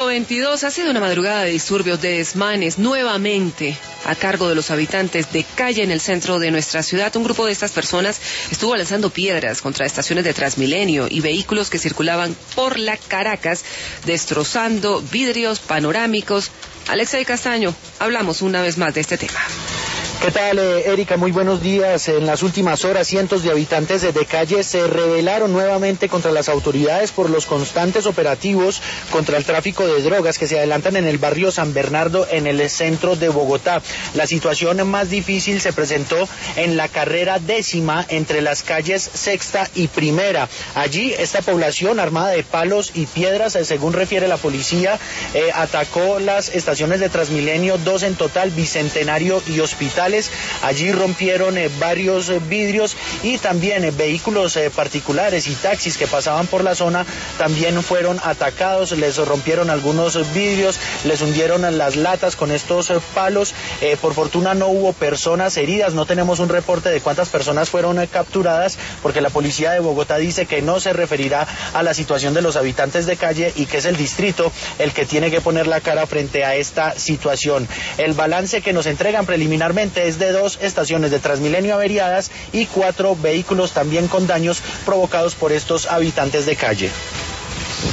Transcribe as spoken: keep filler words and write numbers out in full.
cinco veintidós, ha sido una madrugada de disturbios, de desmanes, nuevamente a cargo de los habitantes de calle en el centro de nuestra ciudad. Un grupo de estas personas estuvo lanzando piedras contra estaciones de Transmilenio y vehículos que circulaban por la Caracas, destrozando vidrios panorámicos. Alexei Castaño, hablamos una vez más de este tema. ¿Qué tal, eh, Erika? Muy buenos días. En las últimas horas, cientos de habitantes de, de calle se rebelaron nuevamente contra las autoridades por los constantes operativos contra el tráfico de drogas que se adelantan en el barrio San Bernardo, en el centro de Bogotá. La situación más difícil se presentó en la carrera décima entre las calles Sexta y Primera. Allí, esta población armada de palos y piedras, eh, según refiere la policía, eh, atacó las estaciones de Transmilenio, dos en total, Bicentenario y Hospital. Allí rompieron eh, varios eh, vidrios y también eh, vehículos eh, particulares y taxis que pasaban por la zona también fueron atacados, les rompieron algunos eh, vidrios, les hundieron las latas con estos eh, palos. Eh, por fortuna no hubo personas heridas, no tenemos un reporte de cuántas personas fueron eh, capturadas, porque la policía de Bogotá dice que no se referirá a la situación de los habitantes de calle y que es el distrito el que tiene que poner la cara frente a esta situación. El balance que nos entregan preliminarmente es de dos estaciones de Transmilenio averiadas y cuatro vehículos también con daños provocados por estos habitantes de calle.